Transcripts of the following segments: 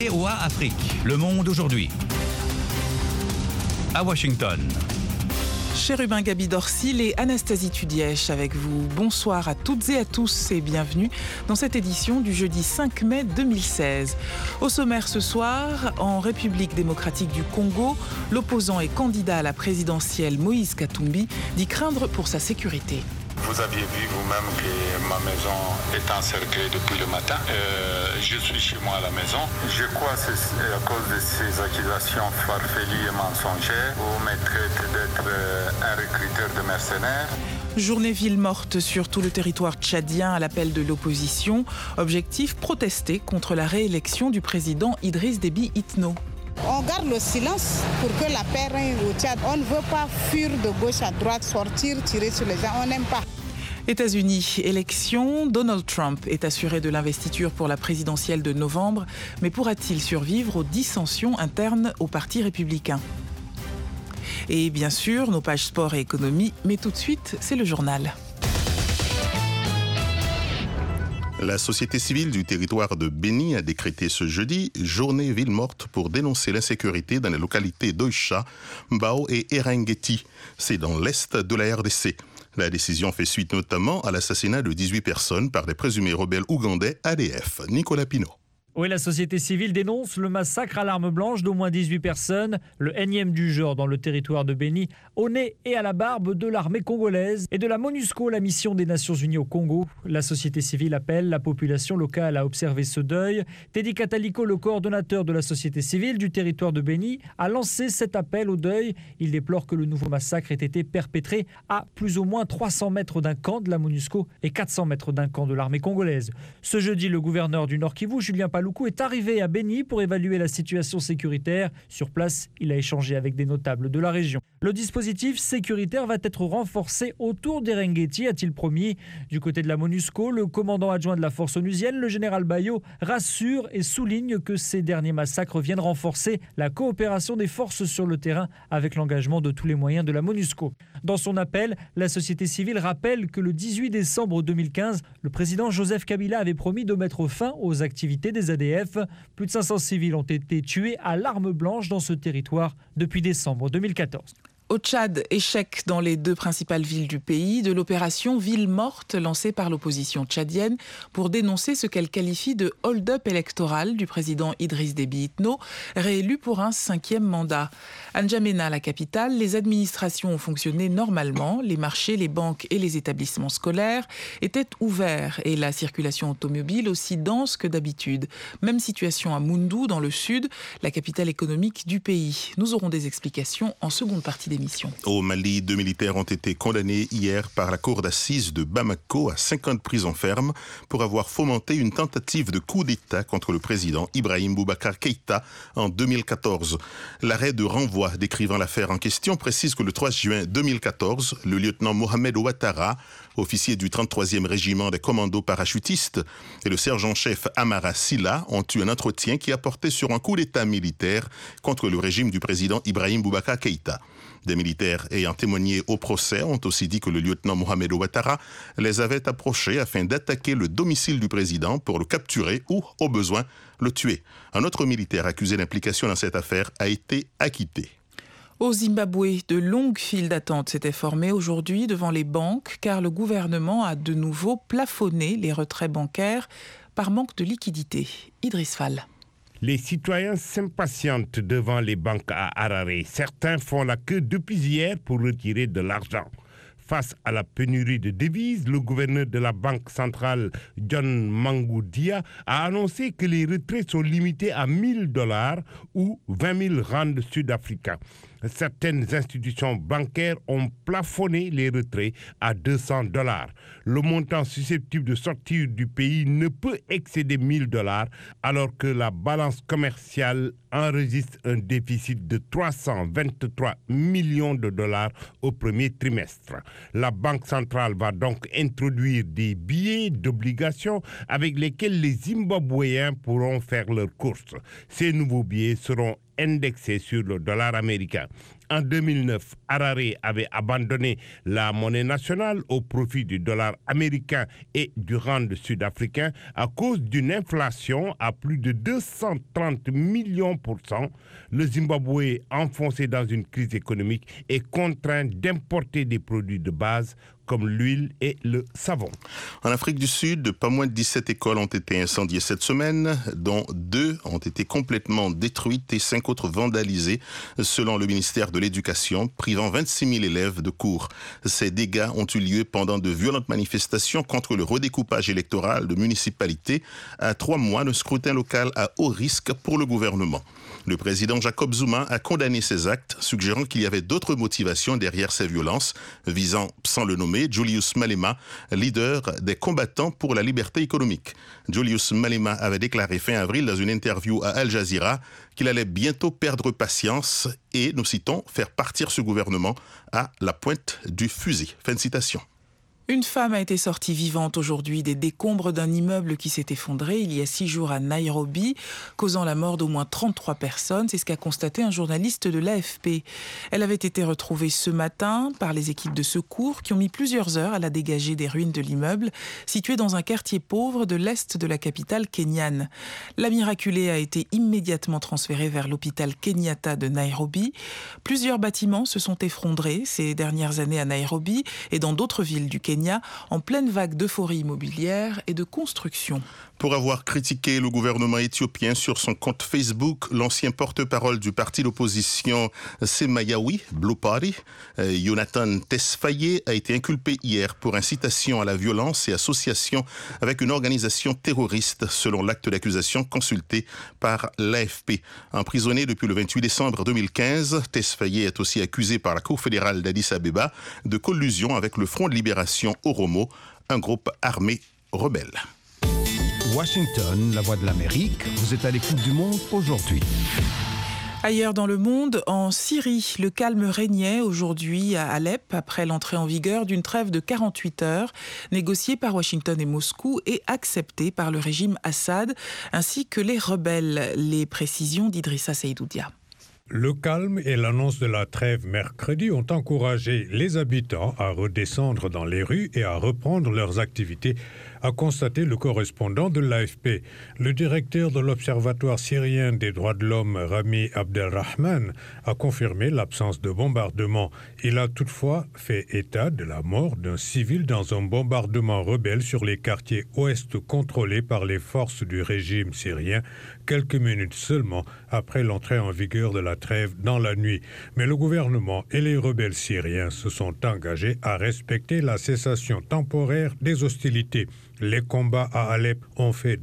VOA Afrique, le monde aujourd'hui. À Washington. Chérubin Gabi Dorsil et Anastasie Tudièche avec vous. Bonsoir à toutes et à tous et bienvenue dans cette édition du jeudi 5 mai 2016. Au sommaire ce soir, en République démocratique du Congo, l'opposant et candidat à la présidentielle Moïse Katumbi dit craindre pour sa sécurité. Vous aviez vu vous-même que ma maison est encerclée depuis le matin. Je suis chez moi à la maison. Je crois que c'est à cause de ces accusations farfelues et mensongères. Vous me traitez d'être un recruteur de mercenaires. Journée ville morte sur tout le territoire tchadien à l'appel de l'opposition. Objectif, protester contre la réélection du président Idriss Déby Itno. On garde le silence pour que la paix règne au Tchad. On ne veut pas fuir de gauche à droite, sortir, tirer sur les gens. On n'aime pas. États-Unis, élection. Donald Trump est assuré de l'investiture pour la présidentielle de novembre, mais pourra-t-il survivre aux dissensions internes au Parti républicain ? Et bien sûr, nos pages sport et économie, mais tout de suite, c'est le journal. La société civile du territoire de Béni a décrété ce jeudi journée ville morte pour dénoncer l'insécurité dans les localités d'Oicha, Mbao et Eringeti. C'est dans l'est de la RDC. La décision fait suite notamment à l'assassinat de 18 personnes par des présumés rebelles ougandais ADF. Nicolas Pinault. Oui, la société civile dénonce le massacre à l'arme blanche d'au moins 18 personnes, le énième du genre dans le territoire de Béni, au nez et à la barbe de l'armée congolaise et de la MONUSCO, la mission des Nations Unies au Congo. La société civile appelle la population locale à observer ce deuil. Teddy Catalico, le coordonnateur de la société civile du territoire de Béni, a lancé cet appel au deuil. Il déplore que le nouveau massacre ait été perpétré à plus ou moins 300 mètres d'un camp de la MONUSCO et 400 mètres d'un camp de l'armée congolaise. Ce jeudi, le gouverneur du Nord Kivu, Julien Paluku, est arrivé à Béni pour évaluer la situation sécuritaire. Sur place, il a échangé avec des notables de la région. Le dispositif sécuritaire va être renforcé autour d'Eringeti, a-t-il promis. Du côté de la MONUSCO, le commandant adjoint de la force onusienne, le général Bayo, rassure et souligne que ces derniers massacres viennent renforcer la coopération des forces sur le terrain avec l'engagement de tous les moyens de la MONUSCO. Dans son appel, la société civile rappelle que le 18 décembre 2015, le président Joseph Kabila avait promis de mettre fin aux activités des ADF. Plus de 500 civils ont été tués à l'arme blanche dans ce territoire depuis décembre 2014. Au Tchad, échec dans les deux principales villes du pays de l'opération Ville morte lancée par l'opposition tchadienne pour dénoncer ce qu'elle qualifie de hold-up électoral du président Idriss Déby Itno, réélu pour un 5e mandat. À N'Djamena, la capitale, les administrations ont fonctionné normalement. Les marchés, les banques et les établissements scolaires étaient ouverts et la circulation automobile aussi dense que d'habitude. Même situation à Moundou, dans le sud, la capitale économique du pays. Nous aurons des explications en seconde partie d'émission. Au Mali, 2 militaires ont été condamnés hier par la cour d'assises de Bamako à 5 ans de prison ferme pour avoir fomenté une tentative de coup d'État contre le président Ibrahim Boubacar Keïta en 2014. L'arrêt de renvoi décrivant l'affaire en question précise que le 3 juin 2014, le lieutenant Mohamed Ouattara, officier du 33e régiment des commandos parachutistes, et le sergent-chef Amara Silla ont eu un entretien qui a porté sur un coup d'État militaire contre le régime du président Ibrahim Boubacar Keïta. Des militaires ayant témoigné au procès ont aussi dit que le lieutenant Mohamed Ouattara les avait approchés afin d'attaquer le domicile du président pour le capturer ou, au besoin, le tuer. Un autre militaire accusé d'implication dans cette affaire a été acquitté. Au Zimbabwe, de longues files d'attente s'étaient formées aujourd'hui devant les banques car le gouvernement a de nouveau plafonné les retraits bancaires par manque de liquidité. Idriss Fall. Les citoyens s'impatientent devant les banques à Harare. Certains font la queue depuis hier pour retirer de l'argent. Face à la pénurie de devises, le gouverneur de la Banque centrale, John Mangoudia, a annoncé que les retraits sont limités à $1,000 ou 20 000 rands sud-africains. Certaines institutions bancaires ont plafonné les retraits à $200. Le montant susceptible de sortir du pays ne peut excéder $1,000 alors que la balance commerciale enregistre un déficit de 323 millions de dollars au premier trimestre. La Banque centrale va donc introduire des billets d'obligation avec lesquels les Zimbabwéens pourront faire leurs courses. Ces nouveaux billets seront indexés sur le dollar américain. En 2009, Harare avait abandonné la monnaie nationale au profit du dollar américain et du rand sud-africain à cause d'une inflation à plus de 230 millions %. Le Zimbabwe, enfoncé dans une crise économique, est contraint d'importer des produits de base comme l'huile et le savon. En Afrique du Sud, pas moins de 17 écoles ont été incendiées cette semaine, dont 2 ont été complètement détruites et 5 autres vandalisées, selon le ministère de l'Éducation, privant 26 000 élèves de cours. Ces dégâts ont eu lieu pendant de violentes manifestations contre le redécoupage électoral de municipalités à 3 mois de scrutin local à haut risque pour le gouvernement. Le président Jacob Zuma a condamné ces actes, suggérant qu'il y avait d'autres motivations derrière ces violences, visant, sans le nommer, Julius Malema, leader des combattants pour la liberté économique. Julius Malema avait déclaré fin avril dans une interview à Al Jazeera qu'il allait bientôt perdre patience et, nous citons, faire partir ce gouvernement à la pointe du fusil. Fin de citation. Une femme a été sortie vivante aujourd'hui des décombres d'un immeuble qui s'est effondré il y a 6 jours à Nairobi, causant la mort d'au moins 33 personnes. C'est ce qu'a constaté un journaliste de l'AFP. Elle avait été retrouvée ce matin par les équipes de secours qui ont mis plusieurs heures à la dégager des ruines de l'immeuble, situé dans un quartier pauvre de l'est de la capitale kenyane. La miraculée a été immédiatement transférée vers l'hôpital Kenyatta de Nairobi. Plusieurs bâtiments se sont effondrés ces dernières années à Nairobi et dans d'autres villes du Kenya, en pleine vague d'euphorie immobilière et de construction. Pour avoir critiqué le gouvernement éthiopien sur son compte Facebook, l'ancien porte-parole du parti d'opposition Semayawi, Blue Party, Jonathan Tesfaye, a été inculpé hier pour incitation à la violence et association avec une organisation terroriste, selon l'acte d'accusation consulté par l'AFP. Emprisonné depuis le 28 décembre 2015, Tesfaye est aussi accusé par la Cour fédérale d'Addis Abeba de collusion avec le Front de libération Oromo, un groupe armé rebelle. Washington, la voix de l'Amérique, vous êtes à l'écoute du monde aujourd'hui. Ailleurs dans le monde, en Syrie, le calme régnait aujourd'hui à Alep après l'entrée en vigueur d'une trêve de 48 heures négociée par Washington et Moscou et acceptée par le régime Assad ainsi que les rebelles. Les précisions d'Idrissa Seydoudia. Le calme et l'annonce de la trêve mercredi ont encouragé les habitants à redescendre dans les rues et à reprendre leurs activités, a constaté le correspondant de l'AFP. Le directeur de l'Observatoire syrien des droits de l'homme, Rami Abdelrahman, a confirmé l'absence de bombardement. Il a toutefois fait état de la mort d'un civil dans un bombardement rebelle sur les quartiers ouest contrôlés par les forces du régime syrien, quelques minutes seulement après l'entrée en vigueur de la trêve dans la nuit. Mais le gouvernement et les rebelles syriens se sont engagés à respecter la cessation temporaire des hostilités. Les combats à Alep ont fait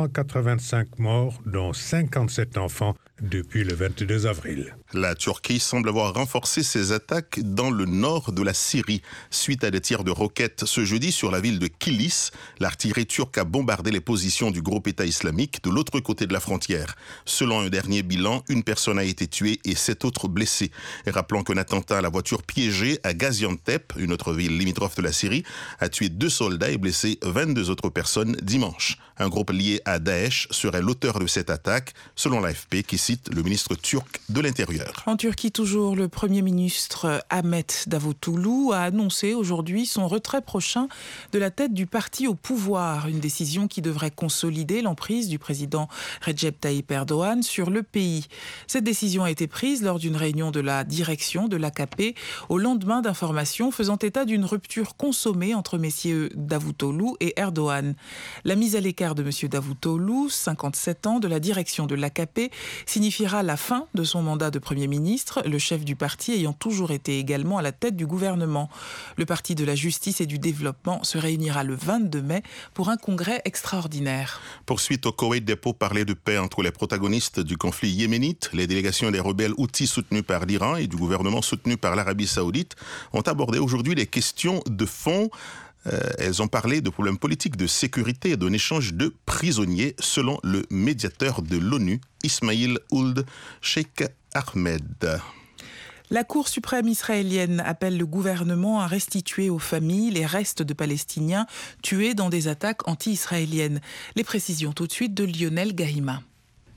285 morts, dont 57 enfants, depuis le 22 avril. La Turquie semble avoir renforcé ses attaques dans le nord de la Syrie. Suite à des tirs de roquettes ce jeudi sur la ville de Kilis, l'artillerie turque a bombardé les positions du groupe État islamique de l'autre côté de la frontière. Selon un dernier bilan, une personne a été tuée et 7 autres blessés. Et rappelons qu'un attentat à la voiture piégée à Gaziantep, une autre ville limitrophe de la Syrie, a tué 2 soldats et blessé 22 autres personnes dimanche. Un groupe lié à Daesh serait l'auteur de cette attaque, selon l'AFP qui cite le ministre turc de l'Intérieur. En Turquie, toujours, le Premier ministre Ahmet Davutoğlu a annoncé aujourd'hui son retrait prochain de la tête du parti au pouvoir. Une décision qui devrait consolider l'emprise du président Recep Tayyip Erdogan sur le pays. Cette décision a été prise lors d'une réunion de la direction de l'AKP au lendemain d'informations faisant état d'une rupture consommée entre messieurs Davutoğlu et Erdogan. La mise à l'écart de monsieur Davutoğlu, 57 ans, de la direction de l'AKP signifiera la fin de son mandat de Premier ministre, le chef du parti ayant toujours été également à la tête du gouvernement. Le parti de la justice et du développement se réunira le 22 mai pour un congrès extraordinaire. Poursuite au Koweït des pourparlers de paix entre les protagonistes du conflit yéménite. Les délégations des rebelles houthis soutenus par l'Iran et du gouvernement soutenu par l'Arabie saoudite ont abordé aujourd'hui les questions de fond. Elles ont parlé de problèmes politiques, de sécurité et d'un échange de prisonniers, selon le médiateur de l'ONU, Ismail Ould Sheikh Ahmed. La Cour suprême israélienne appelle le gouvernement à restituer aux familles les restes de Palestiniens tués dans des attaques anti-israéliennes. Les précisions tout de suite de Lionel Gahima.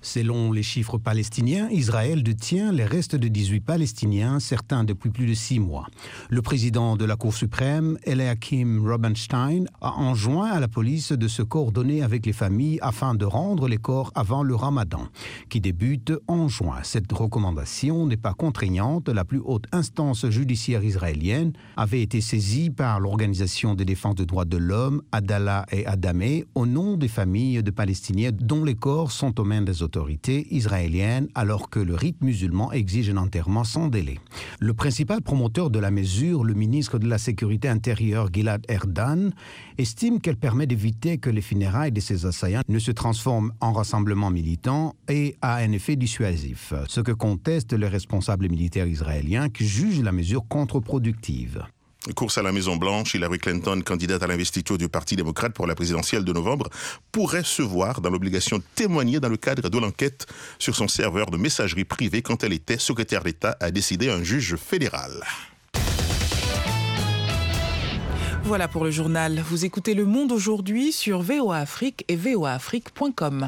Selon les chiffres palestiniens, Israël détient les restes de 18 Palestiniens, certains depuis plus de 6 mois. Le président de la Cour suprême, Eliakim Rubinstein, a enjoint à la police de se coordonner avec les familles afin de rendre les corps avant le Ramadan, qui débute en juin. Cette recommandation n'est pas contraignante. La plus haute instance judiciaire israélienne avait été saisie par l'Organisation de défense des droits de l'homme, Adala et Adamé, au nom des familles de Palestiniens dont les corps sont aux mains des autorités israéliennes, alors que le rite musulman exige un enterrement sans délai. Le principal promoteur de la mesure, le ministre de la Sécurité intérieure Gilad Erdan, estime qu'elle permet d'éviter que les funérailles de ces assaillants ne se transforment en rassemblements militants et a un effet dissuasif, ce que contestent les responsables militaires israéliens qui jugent la mesure contre-productive. Course à la Maison-Blanche, Hillary Clinton, candidate à l'investiture du Parti démocrate pour la présidentielle de novembre, pourrait se voir dans l'obligation de témoigner dans le cadre de l'enquête sur son serveur de messagerie privée quand elle était secrétaire d'État, a décidé un juge fédéral. Voilà pour le journal. Vous écoutez Le Monde aujourd'hui sur VOA Afrique et voaafrique.com.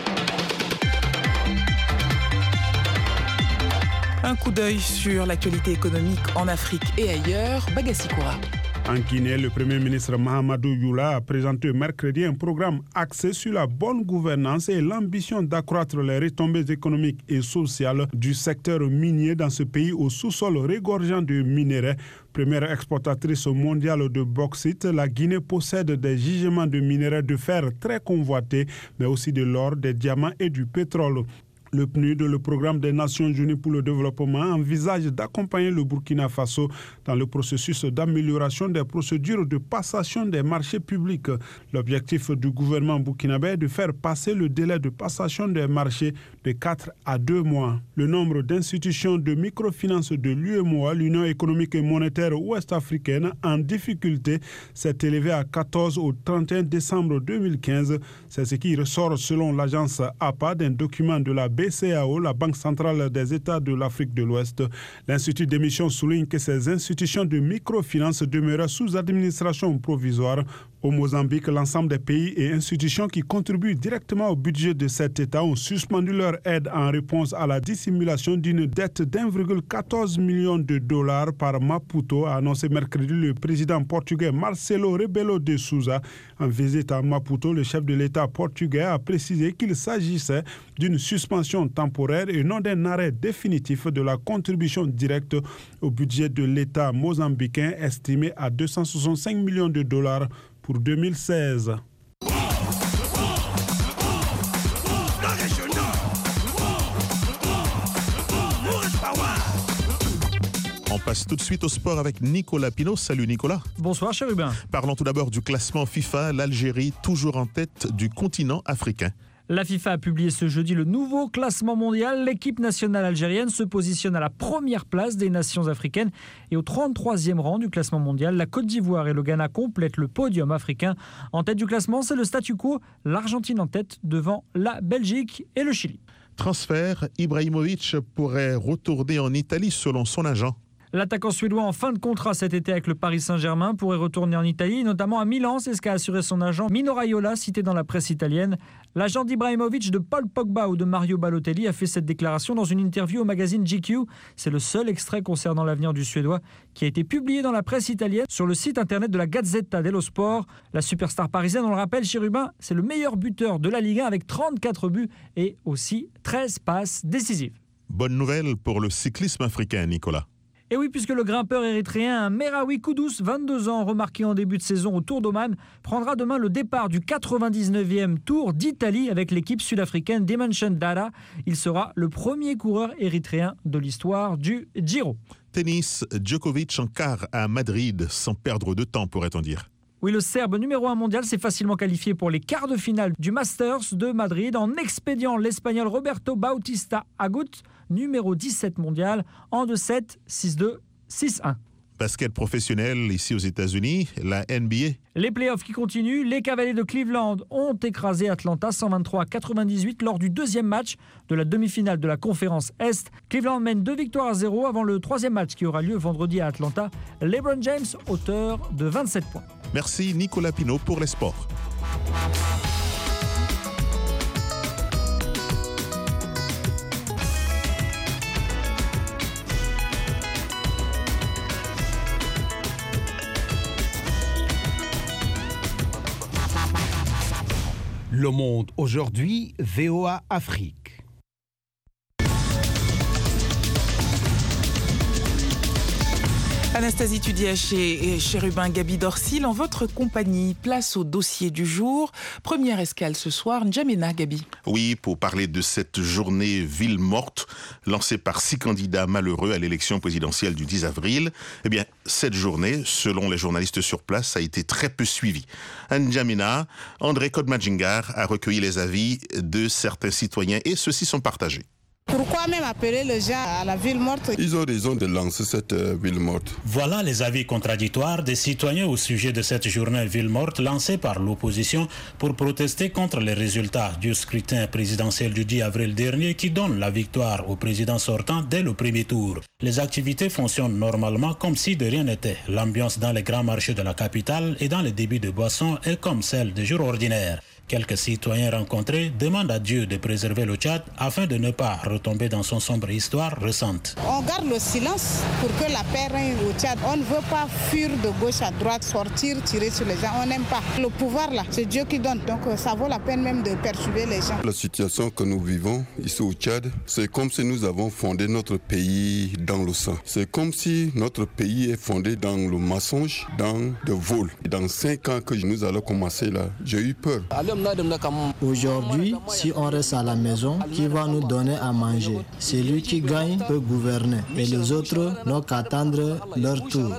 Un coup d'œil sur l'actualité économique en Afrique et ailleurs. Bagassi Koura. En Guinée, le Premier ministre Mahamadou Youla a présenté mercredi un programme axé sur la bonne gouvernance et l'ambition d'accroître les retombées économiques et sociales du secteur minier dans ce pays au sous-sol regorgeant de minerais. Première exportatrice mondiale de bauxite, la Guinée possède des gisements de minerais de fer très convoités, mais aussi de l'or, des diamants et du pétrole. Le PNUD, le Programme des Nations Unies pour le développement, envisage d'accompagner le Burkina Faso dans le processus d'amélioration des procédures de passation des marchés publics. L'objectif du gouvernement burkinabé est de faire passer le délai de passation des marchés de 4 à 2 mois. Le nombre d'institutions de microfinance de l'UEMOA, l'Union économique et monétaire ouest-africaine, en difficulté s'est élevé à 14 au 31 décembre 2015. C'est ce qui ressort selon l'agence APA d'un document de la BCAO, la Banque centrale des États de l'Afrique de l'Ouest. L'Institut d'émission souligne que ces institutions de microfinance demeuraient sous administration provisoire. Au Mozambique, l'ensemble des pays et institutions qui contribuent directement au budget de cet État ont suspendu leur aide en réponse à la dissimulation d'une dette d'1,14 million de dollars par Maputo, a annoncé mercredi le président portugais Marcelo Rebelo de Sousa. En visite à Maputo, le chef de l'État portugais a précisé qu'il s'agissait d'une suspension temporaire et non d'un arrêt définitif de la contribution directe au budget de l'État mozambicain, estimé à 265 millions de dollars pour 2016. On passe tout de suite au sport avec Nicolas Pinault. Salut Nicolas. Bonsoir Chérubin. Parlons tout d'abord du classement FIFA. L'Algérie toujours en tête du continent africain. La FIFA a publié ce jeudi le nouveau classement mondial. L'équipe nationale algérienne se positionne à la première place des nations africaines et au 33e rang du classement mondial. La Côte d'Ivoire et le Ghana complètent le podium africain. En tête du classement, c'est le statu quo. L'Argentine en tête devant la Belgique et le Chili. Transfert, Ibrahimovic pourrait retourner en Italie selon son agent. L'attaquant suédois en fin de contrat cet été avec le Paris Saint-Germain pourrait retourner en Italie, notamment à Milan, c'est ce qu'a assuré son agent Mino Raiola, cité dans la presse italienne. L'agent d'Ibrahimovic, de Paul Pogba ou de Mario Balotelli a fait cette déclaration dans une interview au magazine GQ. C'est le seul extrait concernant l'avenir du Suédois qui a été publié dans la presse italienne sur le site internet de la Gazzetta dello Sport. La superstar parisienne, on le rappelle, Chérubin, c'est le meilleur buteur de la Ligue 1 avec 34 buts et aussi 13 passes décisives. Bonne nouvelle pour le cyclisme africain, Nicolas. Et oui, puisque le grimpeur érythréen Merawi Kudus, 22 ans, remarqué en début de saison au Tour d'Oman, prendra demain le départ du 99e Tour d'Italie avec l'équipe sud-africaine Dimension Data. Il sera le premier coureur érythréen de l'histoire du Giro. Tennis, Djokovic en quart à Madrid, sans perdre de temps, pourrait-on dire. Oui, le Serbe numéro 1 mondial s'est facilement qualifié pour les quarts de finale du Masters de Madrid en expédiant l'Espagnol Roberto Bautista Agut, numéro 17 mondial, en 2-7, 6-2, 6-1. Basket professionnel ici aux États-Unis, la NBA. Les playoffs qui continuent, les Cavaliers de Cleveland ont écrasé Atlanta 123-98 lors du deuxième match de la demi-finale de la conférence Est. Cleveland mène 2-0 avant le troisième match qui aura lieu vendredi à Atlanta. LeBron James, auteur de 27 points. Merci Nicolas Pinault pour les sports. Le Monde aujourd'hui, VOA Afrique. Anastasie Tudiaché et Chérubin Gaby Dorsil en votre compagnie. Place au dossier du jour. Première escale ce soir, N'Djamena, Gaby. Oui, pour parler de cette journée ville morte lancée par 6 candidats malheureux à l'élection présidentielle du 10 avril. Eh bien, cette journée, selon les journalistes sur place, a été très peu suivie. À N'Djamena, André Kodmadjingar a recueilli les avis de certains citoyens et ceux-ci sont partagés. Pourquoi même appeler les gens à la ville morte? Ils ont raison de lancer cette ville morte. Voilà les avis contradictoires des citoyens au sujet de cette journée ville morte lancée par l'opposition pour protester contre les résultats du scrutin présidentiel du 10 avril dernier qui donne la victoire au président sortant dès le premier tour. Les activités fonctionnent normalement comme si de rien n'était. L'ambiance dans les grands marchés de la capitale et dans les débits de boissons est comme celle des jours ordinaires. Quelques citoyens rencontrés demandent à Dieu de préserver le Tchad afin de ne pas retomber dans son sombre histoire récente. On garde le silence pour que la paix règne au Tchad. On ne veut pas fuir de gauche à droite, sortir, tirer sur les gens. On n'aime pas. Le pouvoir là, c'est Dieu qui donne. Donc ça vaut la peine même de perturber les gens. La situation que nous vivons ici au Tchad, c'est comme si nous avons fondé notre pays dans le sang. C'est comme si notre pays est fondé dans le mensonge, dans le vol. Dans 5 ans que nous allons commencer là, j'ai eu peur. Aujourd'hui, si on reste à la maison, qui va nous donner à manger? Celui qui gagne peut gouverner et les autres n'ont qu'à attendre leur tour.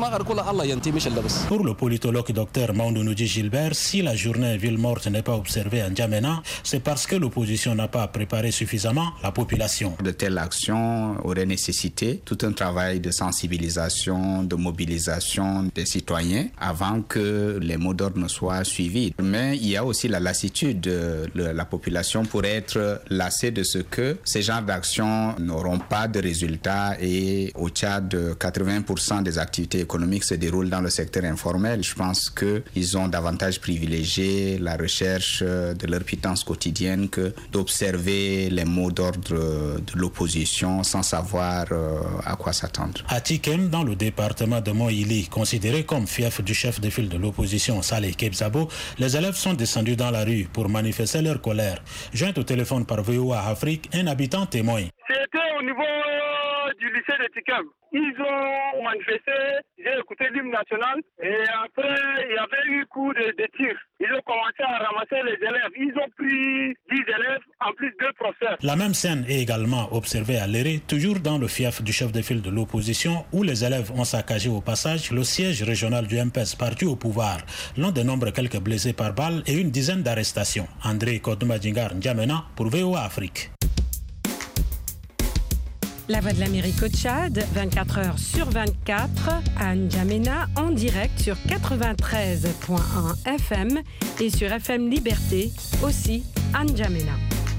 Pour le politologue Dr Maoundounoudji Gilbert, si la journée ville morte n'est pas observée à N'Djamena, c'est parce que l'opposition n'a pas préparé suffisamment la population. De telles actions auraient nécessité tout un travail de sensibilisation, de mobilisation des citoyens avant que les mots d'ordre ne soient suivis. Mais il y a aussi la lassitude de la population pourrait être lassée de ce que ces genres d'actions n'auront pas de résultats et au Tchad, 80% des activités économiques se déroulent dans le secteur informel. Je pense qu'ils ont davantage privilégié la recherche de leur pitance quotidienne que d'observer les mots d'ordre de l'opposition sans savoir à quoi s'attendre. À Tikem, dans le département de Moïli, considéré comme fief du chef de file de l'opposition Saleh Kebzabo, les élèves sont descendus dans la rue pour manifester leur colère. Joint au téléphone par VOA Afrique, un habitant témoin. C'était au niveau du lycée de Tikem. Ils ont manifesté, j'ai écouté l'hymne national et après il y avait eu coup de tir. Ils ont commencé à ramasser les élèves. Ils ont pris 10 élèves en plus 2 professeurs. La même scène est également observée à Léré, toujours dans le fief du chef de file de l'opposition, où les élèves ont saccagé au passage le siège régional du MPS parti au pouvoir. L'on dénombre quelques blessés par balle et une dizaine d'arrestations. André Kodmadjingar N'Djamena pour VOA Afrique. La Voix de l'Amérique au Tchad, 24 heures sur 24, à N'Djamena, en direct sur 93.1 FM et sur FM Liberté, aussi à N'Djamena.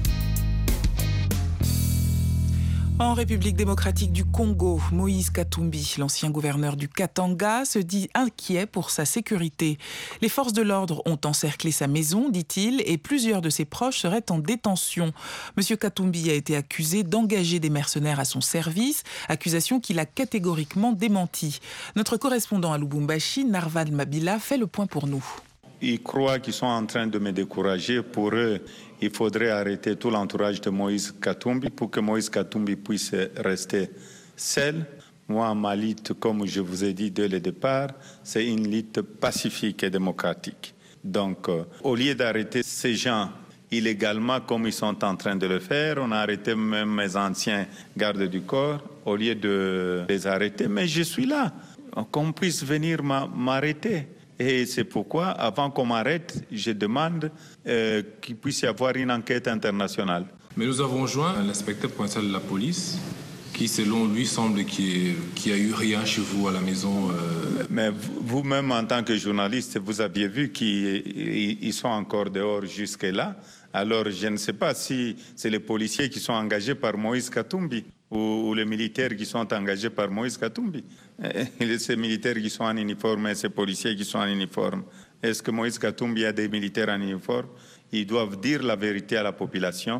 En République démocratique du Congo, Moïse Katumbi, l'ancien gouverneur du Katanga, se dit inquiet pour sa sécurité. Les forces de l'ordre ont encerclé sa maison, dit-il, et plusieurs de ses proches seraient en détention. Monsieur Katumbi a été accusé d'engager des mercenaires à son service, accusation qu'il a catégoriquement démentie. Notre correspondant à Lubumbashi, Narvan Mabila, fait le point pour nous. Ils croient qu'ils sont en train de me décourager. Pour eux, il faudrait arrêter tout l'entourage de Moïse Katumbi pour que Moïse Katumbi puisse rester seul. Moi, ma lutte, comme je vous ai dit dès le départ, c'est une lutte pacifique et démocratique. Donc, au lieu d'arrêter ces gens illégalement comme ils sont en train de le faire, on a arrêté même mes anciens gardes du corps, au lieu de les arrêter. Mais je suis là, qu'on puisse venir m'arrêter. Et c'est pourquoi, avant qu'on m'arrête, je demande qu'il puisse y avoir une enquête internationale. Mais nous avons joint l'inspecteur provincial de la police, qui, selon lui, semble qu'il n'y a eu rien chez vous à la maison. Mais vous-même, en tant que journaliste, vous aviez vu qu'ils sont encore dehors jusque-là. Alors, je ne sais pas si c'est les policiers qui sont engagés par Moïse Katumbi ou les militaires qui sont engagés par Moïse Katumbi. Ces militaires qui sont en uniforme et ces policiers qui sont en uniforme. Est-ce que Moïse Katumbi a des militaires en uniforme? Ils doivent dire la vérité à la population.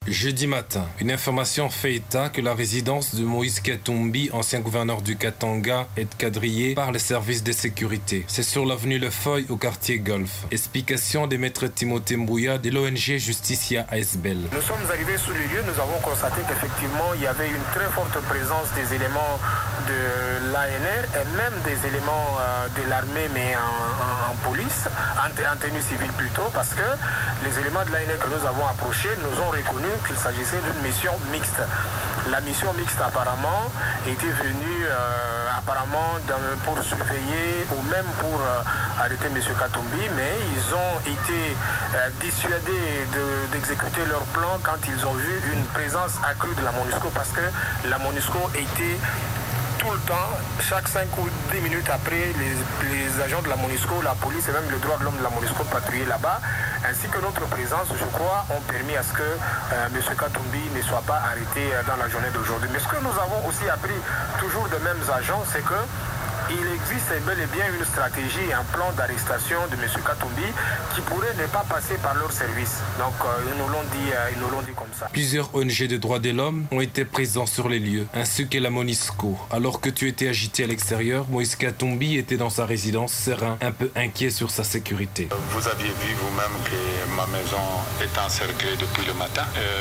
Jeudi matin, une information fait état que la résidence de Moïse Katumbi, ancien gouverneur du Katanga, est quadrillée par les services de sécurité. C'est sur l'avenue Le Feuille au quartier Golf. Explication des maîtres Timothée Mbouya de l'ONG Justicia ASBEL. Nous sommes arrivés sur le lieu, nous avons constaté qu'effectivement il y avait une très forte présence des éléments de l'ANR et même des éléments de l'armée mais en police, en tenue civile plutôt, parce que les éléments de l'ANR que nous avons approchés nous ont reconnu qu'il s'agissait d'une mission mixte. La mission mixte apparemment était venue pour surveiller ou même pour arrêter M. Katumbi, mais ils ont été dissuadés d'exécuter leur plan quand ils ont vu une présence accrue de la MONUSCO, parce que la MONUSCO était tout le temps, chaque 5 ou 10 minutes après, les agents de la MONUSCO, la police et même le droit de l'homme de la MONUSCO patrouillaient là-bas, ainsi que notre présence, je crois, ont permis à ce que M. Katumbi ne soit pas arrêté dans la journée d'aujourd'hui. Mais ce que nous avons aussi appris, toujours des mêmes agents, c'est que il existe bel et bien une stratégie et un plan d'arrestation de M. Katumbi qui pourrait ne pas passer par leur service. Donc ils nous l'ont dit comme ça. Plusieurs ONG de droits de l'homme ont été présents sur les lieux, ainsi que la MONUSCO. Alors que tu étais agité à l'extérieur, Moïse Katumbi était dans sa résidence, serein, un peu inquiet sur sa sécurité. Vous aviez vu vous-même que ma maison est encerclée depuis le matin.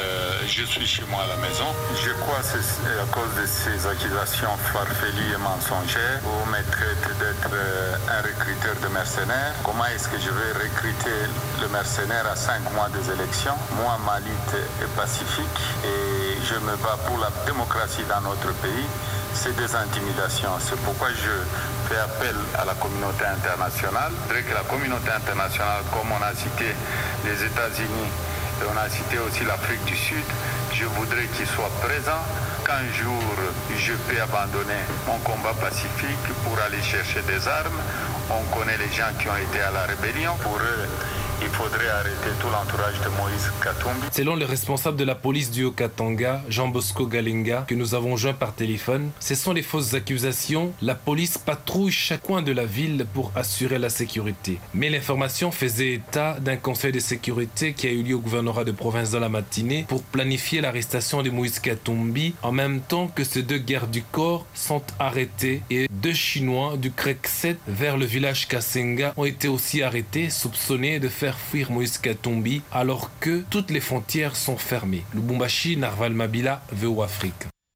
Je suis chez moi à la maison. Je crois que c'est à cause de ces accusations farfelues et mensongères où me traite d'être un recruteur de mercenaires. Comment est-ce que je vais recruter le mercenaire à 5 mois des élections? Moi, ma lutte est pacifique et je me bats pour la démocratie dans notre pays. C'est des intimidations. C'est pourquoi je fais appel à la communauté internationale. Je voudrais que la communauté internationale, comme on a cité les États-Unis et on a cité aussi l'Afrique du Sud, je voudrais qu'ils soient présents. Qu'un jour je peux abandonner mon combat pacifique pour aller chercher des armes. On connaît les gens qui ont été à la rébellion. Pour eux, il faudrait arrêter tout l'entourage de Moïse Katumbi. Selon le responsable de la police du Haut-Katanga, Jean Bosco Galinga, que nous avons joint par téléphone, ce sont les fausses accusations. La police patrouille chaque coin de la ville pour assurer la sécurité. Mais l'information faisait état d'un conseil de sécurité qui a eu lieu au gouvernorat de province dans la matinée pour planifier l'arrestation de Moïse Katumbi en même temps que ces 2 gardes du corps sont arrêtés et 2 Chinois du CREC 7 vers le village Kasenga ont été aussi arrêtés, soupçonnés de faire fuir Moïse Katumbi alors que toutes les frontières sont fermées. Lubumbashi, Narval Mabila, VOA Afrique.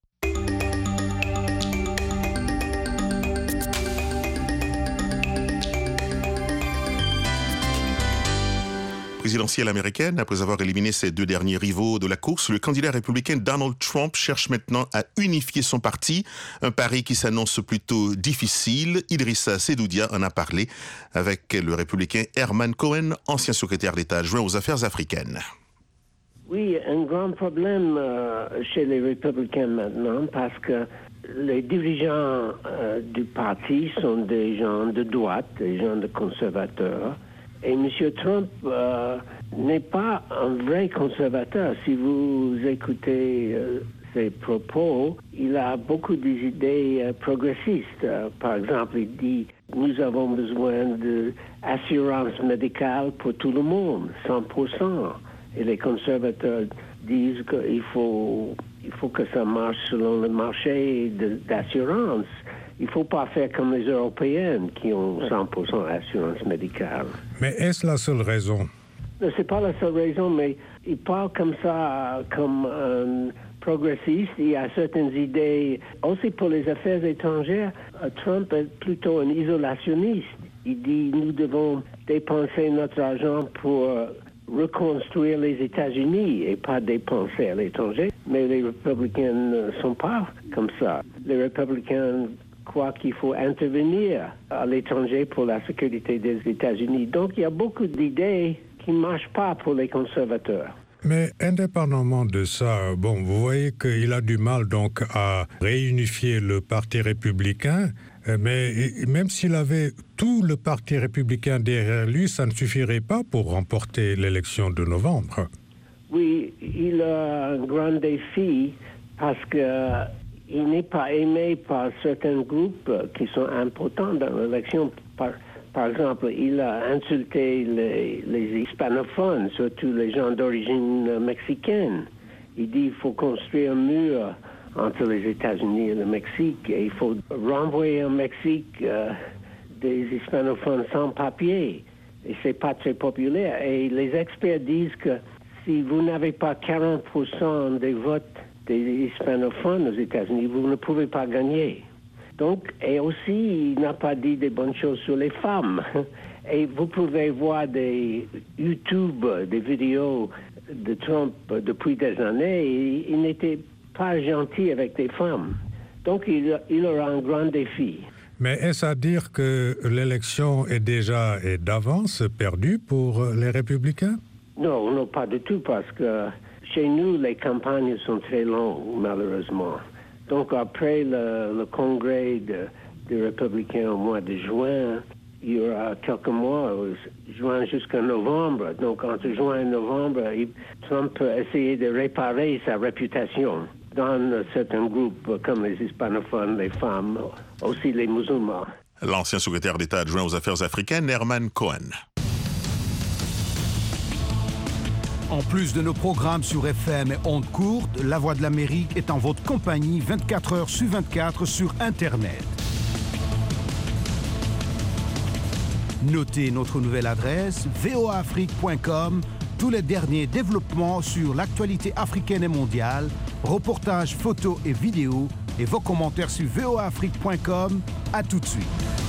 Présidentielle américaine, après avoir éliminé ses 2 derniers rivaux de la course, le candidat républicain Donald Trump cherche maintenant à unifier son parti, un pari qui s'annonce plutôt difficile. Idrissa Sedoudia en a parlé avec le républicain Herman Cohen, ancien secrétaire d'État adjoint aux affaires africaines. Oui, un grand problème chez les républicains maintenant parce que les dirigeants du parti sont des gens de droite, des gens de conservateurs. Et M. Trump n'est pas un vrai conservateur. Si vous écoutez ses propos, il a beaucoup d'idées progressistes. Par exemple, il dit « Nous avons besoin d'assurance médicale pour tout le monde, 100%. » Et les conservateurs disent qu'il faut que ça marche selon le marché d'assurance. Il ne faut pas faire comme les Européennes qui ont 100% assurance médicale. Mais est-ce la seule raison? Ce n'est pas la seule raison, mais il parle comme ça, comme un progressiste. Il y a certaines idées. Aussi pour les affaires étrangères, Trump est plutôt un isolationniste. Il dit nous devons dépenser notre argent pour reconstruire les États-Unis et pas dépenser à l'étranger. Mais les républicains ne sont pas comme ça. Les républicains croient qu'il faut intervenir à l'étranger pour la sécurité des États-Unis. Donc, il y a beaucoup d'idées qui ne marchent pas pour les conservateurs. Mais indépendamment de ça, bon, vous voyez qu'il a du mal donc à réunifier le Parti républicain, mais même s'il avait tout le Parti républicain derrière lui, ça ne suffirait pas pour remporter l'élection de novembre. Oui, il a un grand défi parce qu'il n'est pas aimé par certains groupes qui sont importants dans l'élection. Par exemple, il a insulté les hispanophones, surtout les gens d'origine mexicaine. Il dit qu'il faut construire un mur entre les États-Unis et le Mexique et il faut renvoyer au Mexique des hispanophones sans papier. Et c'est pas très populaire. Et les experts disent que si vous n'avez pas 40% des votes des hispanophones aux États-Unis, vous ne pouvez pas gagner. Donc, et aussi, il n'a pas dit des bonnes choses sur les femmes. Et vous pouvez voir des YouTube, des vidéos de Trump depuis des années, et il n'était pas gentil avec les femmes. Donc, il aura un grand défi. Mais est-ce à dire que l'élection est déjà et d'avance perdue pour les républicains? Non, non, pas du tout, parce que chez nous, les campagnes sont très longues, malheureusement. Donc, après le congrès des républicains au mois de juin, il y aura quelques mois, juin jusqu'à novembre. Donc, entre juin et novembre, Trump peut essayer de réparer sa réputation dans certains groupes comme les hispanophones, les femmes, aussi les musulmans. L'ancien secrétaire d'État adjoint aux affaires africaines, Herman Cohen. En plus de nos programmes sur FM et ondes courtes, La Voix de l'Amérique est en votre compagnie 24 heures sur 24 sur Internet. Notez notre nouvelle adresse voaafrique.com. Tous les derniers développements sur l'actualité africaine et mondiale, reportages, photos et vidéos, et vos commentaires sur voaafrique.com. À tout de suite.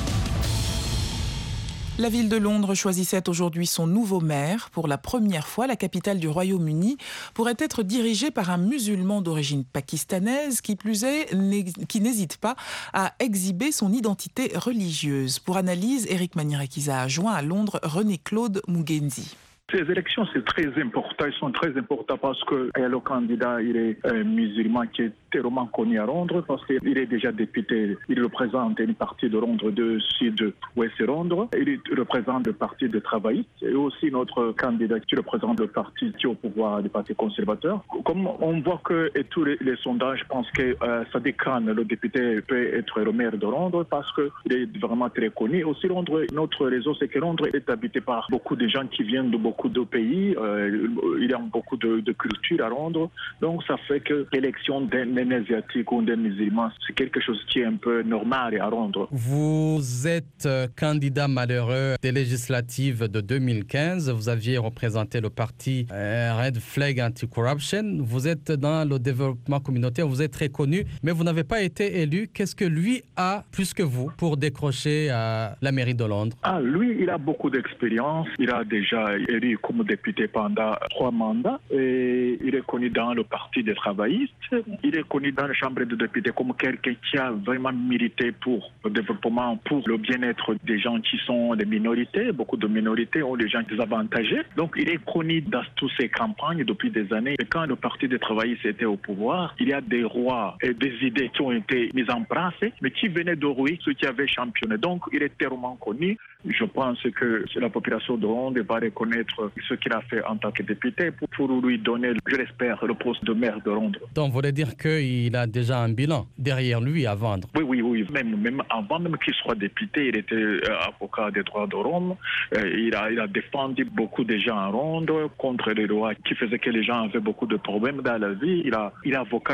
La ville de Londres choisissait aujourd'hui son nouveau maire. Pour la première fois, la capitale du Royaume-Uni pourrait être dirigée par un musulman d'origine pakistanaise, qui plus est, qui n'hésite pas à exhiber son identité religieuse. Pour analyse, Eric Manirekiza a joint à Londres René-Claude Mugenzi. Ces élections, c'est très important. Ils sont très importants parce que le candidat, il est musulman qui est tellement connu à Londres parce qu'il est déjà député. Il représente une partie de Londres, de sud-ouest Londres. Il représente le parti des travaillistes et aussi notre candidat qui représente le parti qui est au pouvoir, le parti conservateur. Comme on voit que et tous les sondages pensent que Sadiq Khan, le député, peut être le maire de Londres parce qu'il est vraiment très connu. Aussi, Londres, notre réseau, c'est que Londres est habité par beaucoup de gens qui viennent de beaucoup de pays. Il y a beaucoup de culture à Londres. Donc, ça fait que l'élection d'un asiatique ou d'un musulman, c'est quelque chose qui est un peu normal à Londres. Vous êtes candidat malheureux des législatives de 2015. Vous aviez représenté le parti Red Flag Anti-Corruption. Vous êtes dans le développement communautaire. Vous êtes très connu, mais vous n'avez pas été élu. Qu'est-ce que lui a plus que vous pour décrocher la mairie de Londres? Lui, il a beaucoup d'expérience. Il a déjà élu comme député pendant 3 mandats et il est connu dans le parti des travaillistes. Il est connu dans la Chambre des députés comme quelqu'un qui a vraiment milité pour le développement, pour le bien-être des gens qui sont des minorités. Beaucoup de minorités ont des gens désavantagés. Donc il est connu dans toutes ces campagnes depuis des années. Et quand le parti des travaillistes était au pouvoir, il y a des rois et des idées qui ont été mises en place, mais qui venaient de ruer ceux qui avaient championné. Donc il est tellement connu. Je pense que la population de Londres va reconnaître ce qu'il a fait en tant que député pour lui donner, je l'espère, le poste de maire de Londres. Donc, vous voulez dire qu'il a déjà un bilan derrière lui à vendre? Oui. Même avant même qu'il soit député, il était avocat des droits de l'homme. Il a défendu beaucoup de gens à Londres contre les lois qui faisaient que les gens avaient beaucoup de problèmes dans la vie. Il est avocat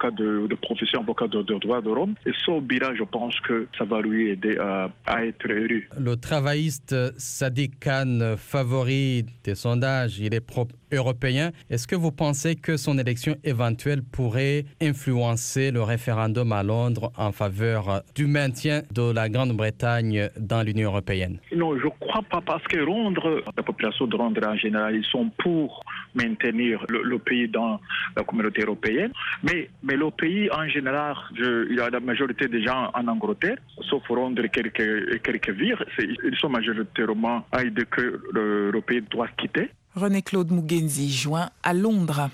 de profession, avocat de droits de l'homme. Et son bilan, je pense que ça va lui aider à être élu. Le travailliste Sadiq Khan, favori des sondages, il est pro-européen. Est-ce que vous pensez que son élection éventuelle pourrait influencer le référendum à Londres en faveur du maintien de la Grande-Bretagne dans l'Union européenne? Non, je ne crois pas parce que Londres, la population de Londres en général, ils sont pour maintenir le pays dans la communauté européenne. Mais le pays en général, il y a la majorité des gens en Angleterre, sauf Londres et quelques villes. Ils sont majoritairement à l'idée que le pays doit quitter. René-Claude Mugenzi, joint à Londres.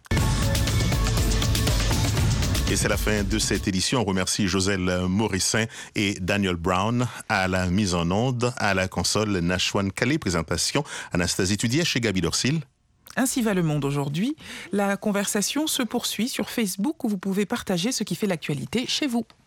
Et c'est la fin de cette édition. On remercie Joselle Morissin et Daniel Brown à la mise en onde, à la console Nashwan Calais. Présentation Anastasie Tudier chez Gabi Dorsil. Ainsi va le monde aujourd'hui. La conversation se poursuit sur Facebook où vous pouvez partager ce qui fait l'actualité chez vous.